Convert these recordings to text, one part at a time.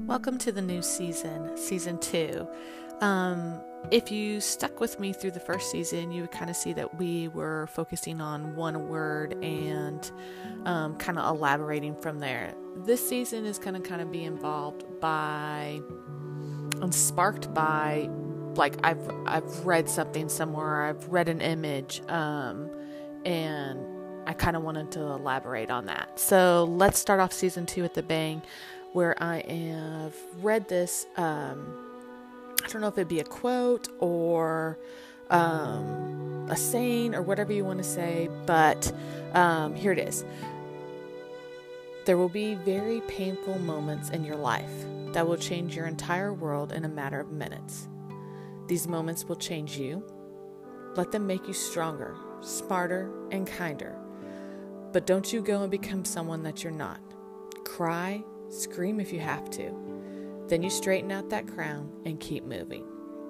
Welcome to the new season, season 2. If you stuck with me through the first season, you would kind of see that we were focusing on one word and kind of elaborating from there. This season is going to kind of be involved by and sparked by, like I've read something somewhere, I've read an image, and I kind of wanted to elaborate on that. So let's start off season 2 at the bang, where I have read this. I don't know if it'd be a quote or a saying or whatever you want to say, but here it is. There will be very painful moments in your life that will change your entire world in a matter of minutes. These moments will change you. Let them make you stronger, smarter, and kinder. But don't you go and become someone that you're not. Cry, scream if you have to. Then you straighten out that crown and keep moving.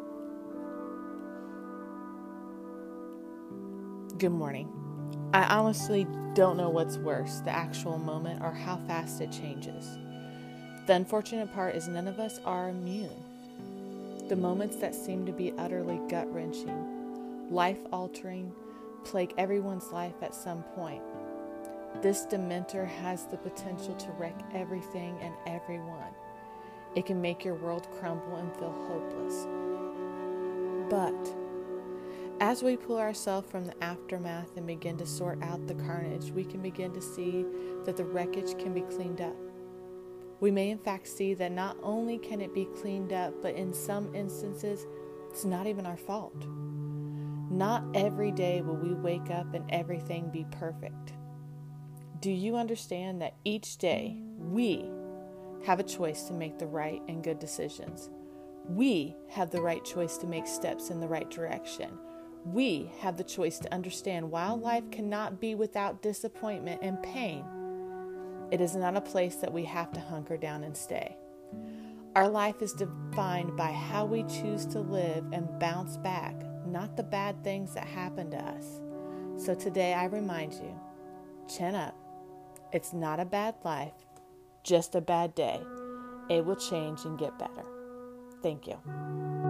Good morning. I honestly don't know what's worse, the actual moment or how fast it changes. The unfortunate part is none of us are immune. The moments that seem to be utterly gut-wrenching, life-altering, plague everyone's life at some point. This dementor has the potential to wreck everything and everyone. It can make your world crumble and feel hopeless. But as we pull ourselves from the aftermath and begin to sort out the carnage, we can begin to see that the wreckage can be cleaned up. We may in fact see that not only can it be cleaned up, but in some instances, it's not even our fault. Not every day will we wake up and everything be perfect. Do you understand that each day we have a choice to make the right and good decisions? We have the right choice to make steps in the right direction. We have the choice to understand while life cannot be without disappointment and pain, it is not a place that we have to hunker down and stay. Our life is defined by how we choose to live and bounce back, not the bad things that happen to us. So today I remind you, chin up. It's not a bad life, just a bad day. It will change and get better. Thank you.